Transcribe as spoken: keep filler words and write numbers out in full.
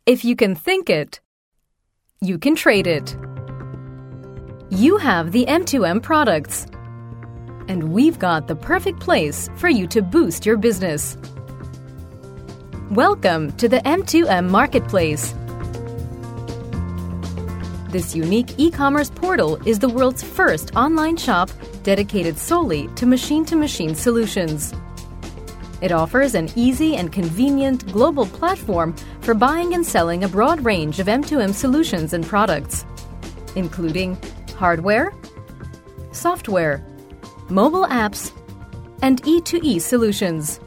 If you can think it, you can trade it. You have the M two M products, and we've got the perfect place for you to boost your business. Welcome to the M two M Marketplace. This unique e-commerce portal is the world's first online shop dedicated solely to machine-to-machine solutions. It offers an easy and convenient global platform for buying and selling a broad range of M two M solutions and products, including hardware, software, mobile apps, and E two E solutions.